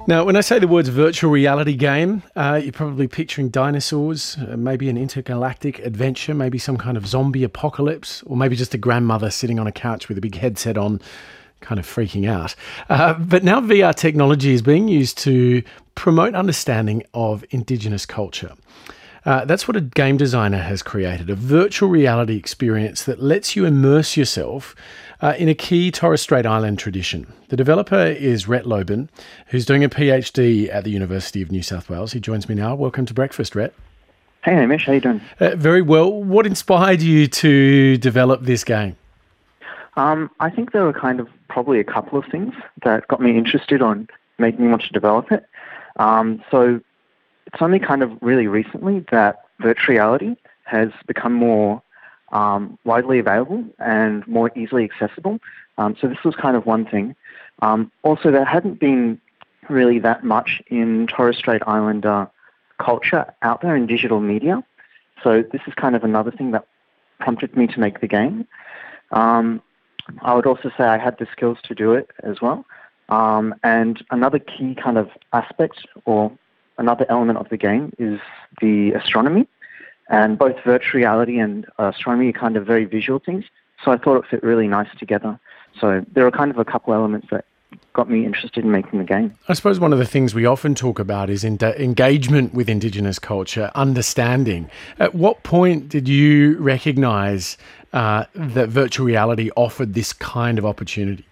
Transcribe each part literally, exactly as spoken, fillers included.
Now, when I say the words virtual reality game, uh, you're probably picturing dinosaurs, uh, maybe an intergalactic adventure, maybe some kind of zombie apocalypse, or maybe just a grandmother sitting on a couch with a big headset on, kind of freaking out. Uh, but now V R technology is being used to promote understanding of Indigenous culture. Uh, that's what a game designer has created, a virtual reality experience that lets you immerse yourself uh, in a key Torres Strait Island tradition. The developer is Rhett Lobban, who's doing a PhD at the University of New South Wales. He joins me now. Welcome to Breakfast, Rhett. Hey, Hamish. How you doing? Uh, very well. What inspired you to develop this game? Um, I think there were kind of probably a couple of things that got me interested on making me want to develop it. Um, so it's only kind of really recently that virtual reality has become more um, widely available and more easily accessible. Um, so this was kind of one thing. Um, also, there hadn't been really that much in Torres Strait Islander culture out there in digital media. So this is kind of another thing that prompted me to make the game. Um, I would also say I had the skills to do it as well. Um, and another key kind of aspect or another element of the game is the astronomy. And both virtual reality and uh, astronomy are kind of very visual things. So I thought it fit really nice together. So there are kind of a couple elements that got me interested in making the game. I suppose one of the things we often talk about is in- engagement with Indigenous culture, understanding. At what point did you recognise uh, that virtual reality offered this kind of opportunity?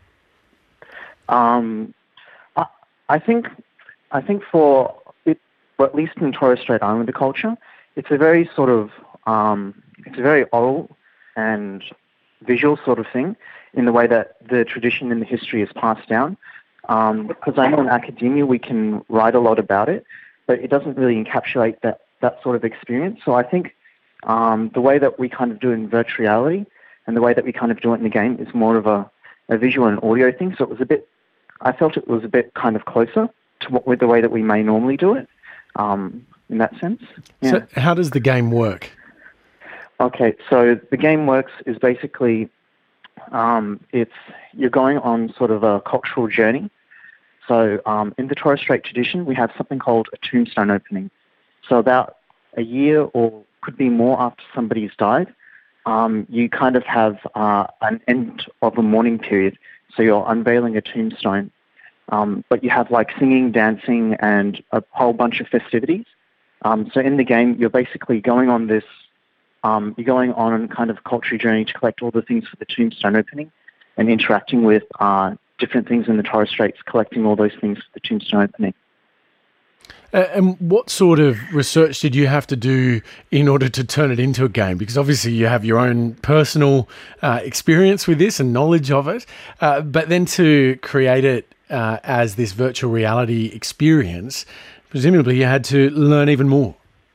Um, I, I think, I think for it, well, at least in Torres Strait Islander culture, it's a very sort of, um, it's a very oral and visual sort of thing in the way that the tradition and the history is passed down. Um, because I know in academia we can write a lot about it, but it doesn't really encapsulate that, that sort of experience. So I think um, the way that we kind of do it in virtual reality and the way that we kind of do it in the game is more of a, a visual and audio thing. So it was a bit, I felt it was a bit kind of closer to what, with the way that we may normally do it um, in that sense. Yeah. So how does the game work? Okay, so the game works is basically um, it's you're going on sort of a cultural journey. So um, in the Torres Strait tradition, we have something called a tombstone opening. So about a year or could be more after somebody's died, um, you kind of have uh, an end of a mourning period. So you're unveiling a tombstone. Um, but you have like singing, dancing, and a whole bunch of festivities. Um, so in the game, you're basically going on this Um, you're going on a kind of cultural journey to collect all the things for the tombstone opening and interacting with uh, different things in the Torres Straits, collecting all those things for the tombstone opening. Uh, and what sort of research did you have to do in order to turn it into a game? Because obviously you have your own personal uh, experience with this and knowledge of it, uh, but then to create it uh, as this virtual reality experience, presumably you had to learn even more.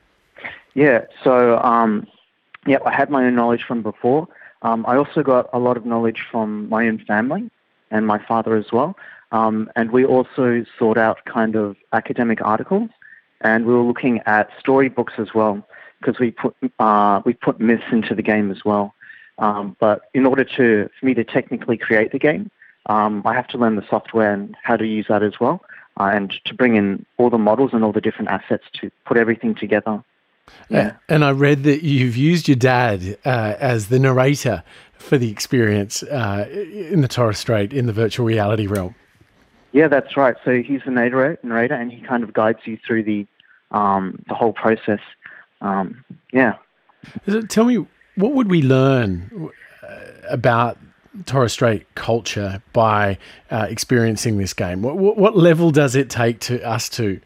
Yeah, so... Um, Yeah, I had my own knowledge from before. Um, I also got a lot of knowledge from my own family and my father as well. Um, and we also sought out kind of academic articles, and we were looking at storybooks as well, because we put uh, we put myths into the game as well. Um, but in order to for me to technically create the game, um, I have to learn the software and how to use that as well, uh, and to bring in all the models and all the different assets to put everything together. Yeah. And I read that you've used your dad uh, as the narrator for the experience uh, in the Torres Strait, in the virtual reality realm. Yeah, that's right. So he's the narrator, narrator and he kind of guides you through the um, the whole process. Um, yeah. So tell me, what would we learn about Torres Strait culture by uh, experiencing this game? What, what, what level does it take to us to?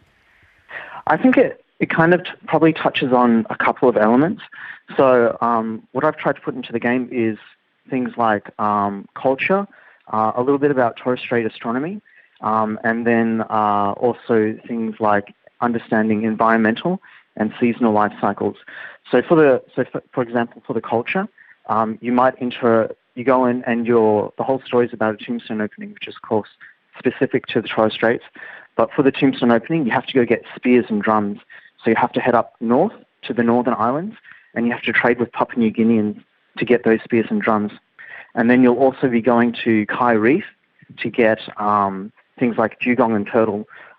I think it... It kind of t- probably touches on a couple of elements. So um, what I've tried to put into the game is things like um, culture, uh, a little bit about Torres Strait astronomy, um, and then uh, also things like understanding environmental and seasonal life cycles. So for the so for, for example, for the culture, um, you might enter, you go in and your the whole story is about a tombstone opening, which is of course specific to the Torres Straits. But for the tombstone opening, you have to go get spears and drums. So you have to head up north to the Northern Islands, and you have to trade with Papua New Guineans to get those spears and drums. And then you'll also be going to Kai Reef to get um, things like dugong and turtle,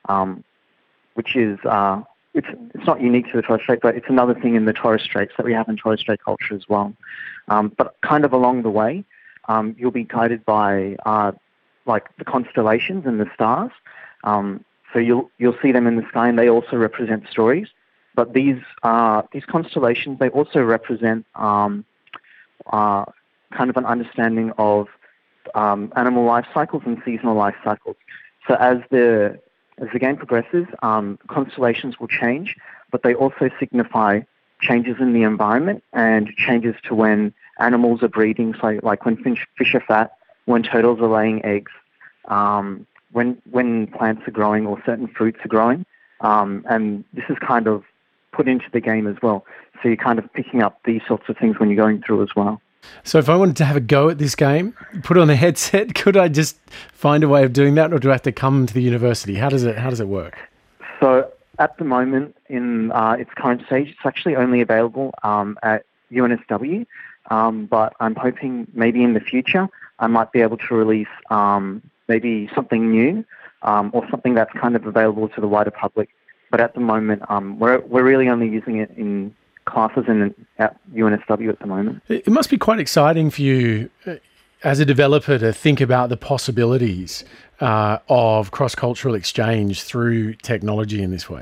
um, which is uh, it's it's not unique to the Torres Strait, but it's another thing in the Torres Straits that we have in Torres Strait culture as well. Um, but kind of along the way, um, you'll be guided by uh, like the constellations and the stars. Um, so you'll you'll see them in the sky, and they also represent stories. But these uh, these constellations, they also represent um, uh, kind of an understanding of um, animal life cycles and seasonal life cycles. So as the as the game progresses, um, constellations will change, but they also signify changes in the environment and changes to when animals are breeding, so like when fish, fish are fat, when turtles are laying eggs, um, when when plants are growing or certain fruits are growing. Um, and this is kind of put into the game as well. So you're kind of picking up these sorts of things when you're going through as well. So if I wanted to have a go at this game, put on a headset, could I just find a way of doing that, or do I have to come to the university? How does it How does it work? So at the moment, in uh, its current stage, it's actually only available um, at U N S W, um, but I'm hoping maybe in the future I might be able to release um, maybe something new um, or something that's kind of available to the wider public. But at the moment, um, we're we're really only using it in classes in at U N S W at the moment. It must be quite exciting for you uh, as a developer to think about the possibilities uh, of cross-cultural exchange through technology in this way.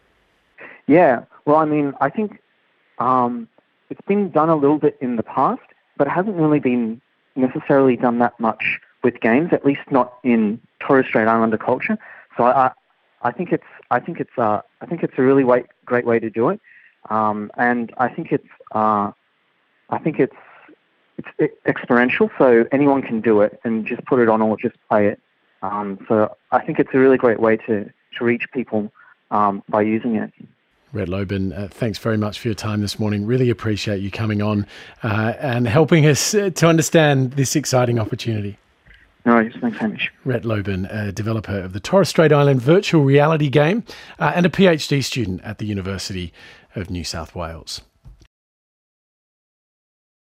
Yeah, well, I mean, I think um, it's been done a little bit in the past, but it hasn't really been necessarily done that much with games, at least not in Torres Strait Islander culture. So I, I think it's I think it's uh, I think it's a really way, great way to do it. Um, and I think it's uh, I think it's it's experiential, so anyone can do it and just put it on or just play it. Um, so I think it's a really great way to, to reach people um, by using it. Rhett Lobban, uh, thanks very much for your time this morning. Really appreciate you coming on uh, and helping us uh, to understand this exciting opportunity. No worries. Thanks, Hamish. Rhett Lobban, a developer of the Torres Strait Island virtual reality game uh, and a PhD student at the University of New South Wales.